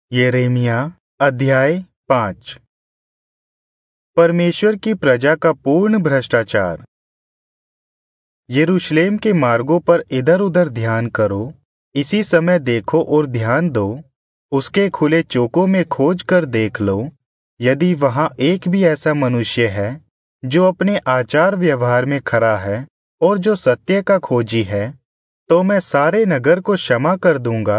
यिर्मयाह अध्याय 5। परमेश्वर की प्रजा का पूर्ण भ्रष्टाचार। यरूशलेम के मार्गों पर इधर उधर ध्यान करो, इसी समय देखो और ध्यान दो। उसके खुले चौकों में खोज कर देख लो, यदि वहां एक भी ऐसा मनुष्य है जो अपने आचार व्यवहार में खरा है और जो सत्य का खोजी है, तो मैं सारे नगर को क्षमा कर दूंगा।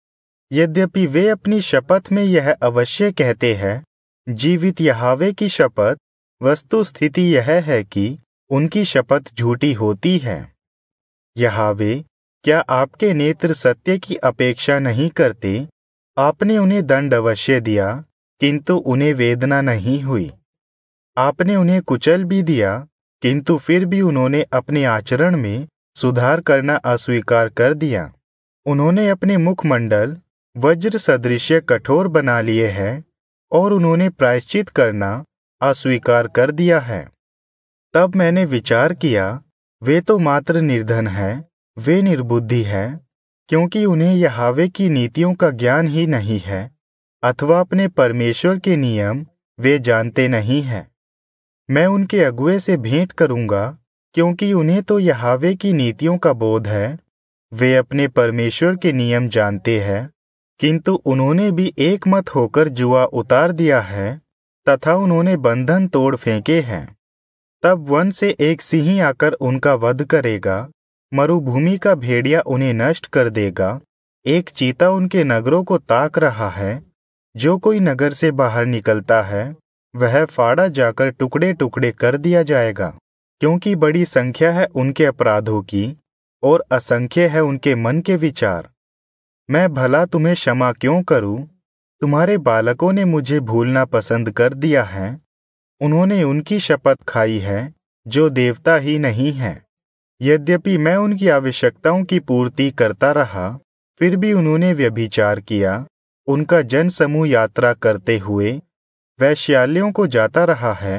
यद्यपि वे अपनी शपथ में यह अवश्य कहते हैं, जीवित यहोवा की शपथ, वस्तु स्थिति यह है कि उनकी शपथ झूठी होती है। यहोवा, क्या आपके नेत्र सत्य की अपेक्षा नहीं करते? आपने उन्हें दंड अवश्य दिया, किंतु उन्हें वेदना नहीं हुई। आपने उन्हें कुचल भी दिया, किंतु फिर भी उन्होंने अपने आचरण में सुधार करना अस्वीकार कर दिया। उन्होंने अपने मुखमंडल वज्र सदृश कठोर बना लिए हैं और उन्होंने प्रायश्चित करना अस्वीकार कर दिया है। तब मैंने विचार किया, वे तो मात्र निर्धन हैं, वे निर्बुद्धि हैं, क्योंकि उन्हें यहोवा की नीतियों का ज्ञान ही नहीं है, अथवा अपने परमेश्वर के नियम वे जानते नहीं हैं। मैं उनके अगुए से भेंट करूंगा, क्योंकि उन्हें तो यहोवा की नीतियों का बोध है। वे अपने परमेश्वर के नियम जानते हैं, किंतु उन्होंने भी एक मत होकर जुआ उतार दिया है तथा उन्होंने बंधन तोड़ फेंके हैं। तब वन से एक सिंह आकर उनका वध करेगा, मरुभूमि का भेड़िया उन्हें नष्ट कर देगा। एक चीता उनके नगरों को ताक रहा है। जो कोई नगर से बाहर निकलता है, वह फाड़ा जाकर टुकड़े टुकड़े कर दिया जाएगा, क्योंकि बड़ी संख्या है उनके अपराधों की और असंख्य है उनके मन के विचार। मैं भला तुम्हें क्षमा क्यों करूं? तुम्हारे बालकों ने मुझे भूलना पसंद कर दिया है। उन्होंने उनकी शपथ खाई है जो देवता ही नहीं है। यद्यपि मैं उनकी आवश्यकताओं की पूर्ति करता रहा, फिर भी उन्होंने व्यभिचार किया। उनका जन समूह यात्रा करते हुए वैश्यालयों को जाता रहा है।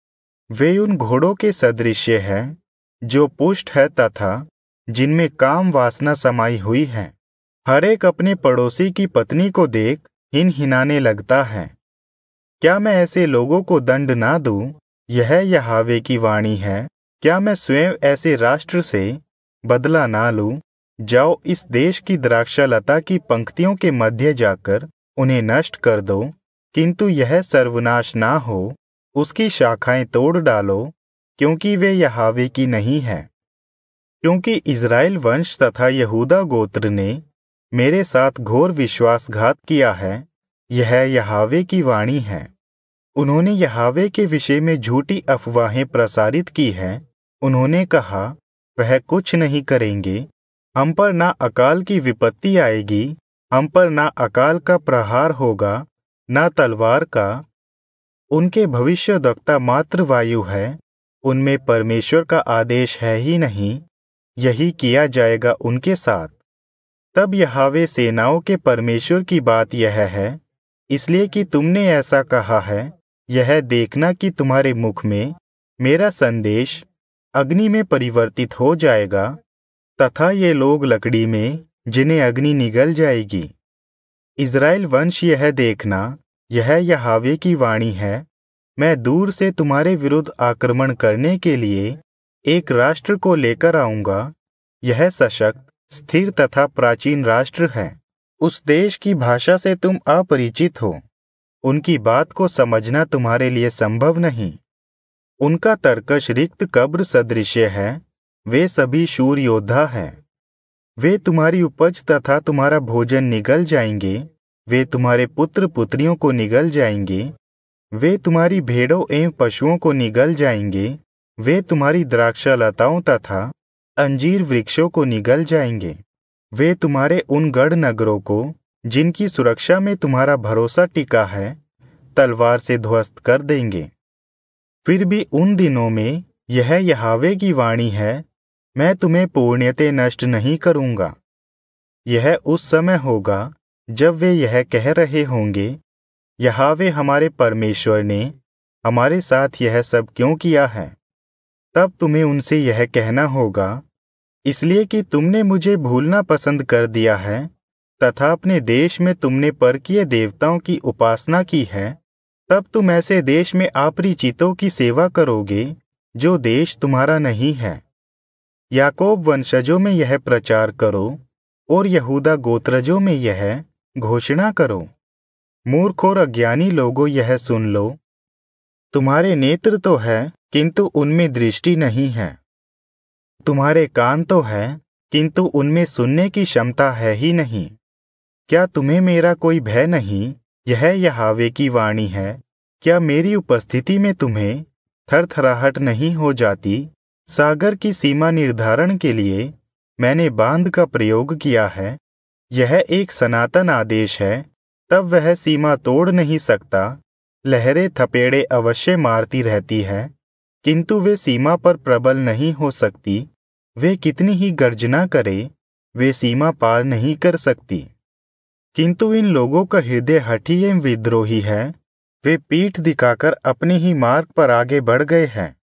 वे उन घोड़ों के सदृश हैं जो पुष्ट है तथा जिनमें काम वासना समाई हुई है। हर एक अपने पड़ोसी की पत्नी को देख हिनहिनाने लगता है। क्या मैं ऐसे लोगों को दंड ना दूं? यह यहोवा की वाणी है। क्या मैं स्वयं ऐसे राष्ट्र से बदला ना लूं? जाओ, इस देश की द्राक्षालता की पंक्तियों के मध्य जाकर उन्हें नष्ट कर दो, किंतु यह सर्वनाश ना हो। उसकी शाखाएं तोड़ डालो, क्योंकि वे यहोवा की नहीं है। क्योंकि इज़राइल वंश तथा यहूदा गोत्र ने मेरे साथ घोर विश्वासघात किया है, यह यहोवा की वाणी है। उन्होंने यहोवा के विषय में झूठी अफवाहें प्रसारित की हैं। उन्होंने कहा, वह कुछ नहीं करेंगे, हम पर ना अकाल की विपत्ति आएगी, हम पर ना अकाल का प्रहार होगा, ना तलवार का। उनके भविष्यद्वक्ता मात्र वायु है, उनमें परमेश्वर का आदेश है ही नहीं। यही किया जाएगा उनके साथ। तब यहोवा सेनाओं के परमेश्वर की बात यह है, इसलिए कि तुमने ऐसा कहा है, यह देखना कि तुम्हारे मुख में मेरा संदेश अग्नि में परिवर्तित हो जाएगा, तथा ये लोग लकड़ी में जिन्हें अग्नि निगल जाएगी। इज़राइल वंश, यह देखना, यह यहोवा की वाणी है, मैं दूर से तुम्हारे विरुद्ध आक्रमण करने के लिए एक राष्ट्र को लेकर आऊंगा। यह सशक्त, स्थिर तथा प्राचीन राष्ट्र है। उस देश की भाषा से तुम अपरिचित हो, उनकी बात को समझना तुम्हारे लिए संभव नहीं। उनका तर्कश रिक्त कब्र सदृश है। वे सभी शूर योद्धा हैं। वे तुम्हारी उपज तथा तुम्हारा भोजन निगल जाएंगे। वे तुम्हारे पुत्र पुत्रियों को निगल जाएंगे। वे तुम्हारी भेड़ों एवं पशुओं को निगल जाएंगे। वे तुम्हारी द्राक्षालताओं तथा अंजीर वृक्षों को निगल जाएंगे। वे तुम्हारे उन गढ़ नगरों को, जिनकी सुरक्षा में तुम्हारा भरोसा टिका है, तलवार से ध्वस्त कर देंगे। फिर भी उन दिनों में, यह यहोवा की वाणी है, मैं तुम्हें पूर्णतः नष्ट नहीं करूंगा। यह उस समय होगा जब वे यह कह रहे होंगे, यहोवा हमारे परमेश्वर ने हमारे साथ यह सब क्यों किया है? तब तुम्हें उनसे यह कहना होगा, इसलिए कि तुमने मुझे भूलना पसंद कर दिया है तथा अपने देश में तुमने परकीय देवताओं की उपासना की है, तब तुम ऐसे देश में अपरिचितों की सेवा करोगे जो देश तुम्हारा नहीं है। याकूब वंशजों में यह प्रचार करो और यहूदा गोत्रजों में यह घोषणा करो। मूर्ख और अज्ञानी लोगों, यह सुन लो। तुम्हारे नेत्र तो है, किंतु उनमें दृष्टि नहीं है। तुम्हारे कान तो है, किंतु उनमें सुनने की क्षमता है ही नहीं। क्या तुम्हें मेरा कोई भय नहीं? यह यहोवा की वाणी है। क्या मेरी उपस्थिति में तुम्हें थरथराहट नहीं हो जाती? सागर की सीमा निर्धारण के लिए मैंने बांध का प्रयोग किया है। यह एक सनातन आदेश है, तब वह सीमा तोड़ नहीं सकता। लहरें थपेड़े अवश्य मारती रहती है, किंतु वे सीमा पर प्रबल नहीं हो सकती। वे कितनी ही गर्जना करे, वे सीमा पार नहीं कर सकती। किंतु इन लोगों का हृदय हठी एवं विद्रोही है। वे पीठ दिखाकर अपने ही मार्ग पर आगे बढ़ गए हैं।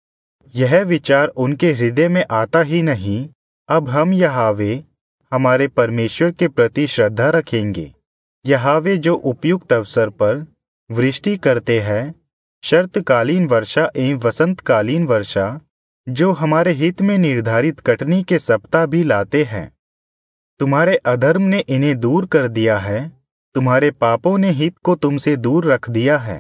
यह विचार उनके हृदय में आता ही नहीं, अब हम यहोवा हमारे परमेश्वर के प्रति श्रद्धा रखेंगे। यहोवा जो उपयुक्त अवसर पर वृष्टि करते हैं, शरतकालीन वर्षा एवं वसंतकालीन वर्षा, जो हमारे हित में निर्धारित कटनी के सप्ताह भी लाते हैं। तुम्हारे अधर्म ने इन्हें दूर कर दिया है, तुम्हारे पापों ने हित को तुमसे दूर रख दिया है।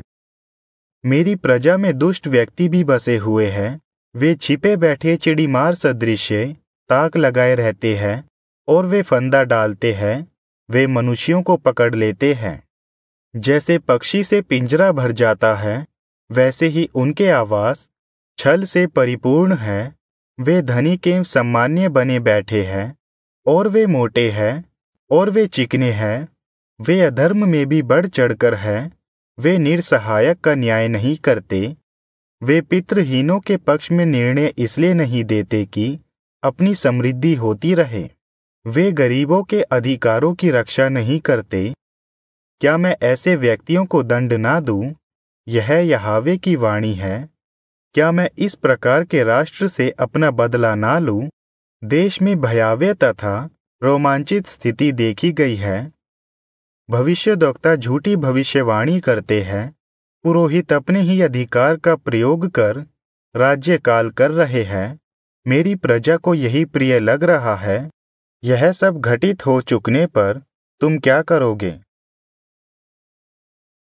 मेरी प्रजा में दुष्ट व्यक्ति भी बसे हुए हैं। वे छिपे बैठे चिड़ीमार सदृश ताक लगाए रहते हैं, और वे फंदा डालते हैं। वे मनुष्यों को पकड़ लेते हैं। जैसे पक्षी से पिंजरा भर जाता है, वैसे ही उनके आवास छल से परिपूर्ण है। वे धनिक एवं सम्मान्य बने बैठे हैं, और वे मोटे हैं, और वे चिकने हैं। वे अधर्म में भी बढ़ चढ़कर हैं। वे निरसहायक का न्याय नहीं करते। वे पितृहीनों के पक्ष में निर्णय इसलिए नहीं देते कि अपनी समृद्धि होती रहे। वे गरीबों के अधिकारों की रक्षा नहीं करते। क्या मैं ऐसे व्यक्तियों को दंड ना दूं? यह यहोवा की वाणी है। क्या मैं इस प्रकार के राष्ट्र से अपना बदला ना लूं? देश में भयावह तथा रोमांचित स्थिति देखी गई है। भविष्यद्वक्ता झूठी भविष्यवाणी करते हैं। पुरोहित अपने ही अधिकार का प्रयोग कर राज्यकाल कर रहे हैं। मेरी प्रजा को यही प्रिय लग रहा है। यह सब घटित हो चुकने पर तुम क्या करोगे?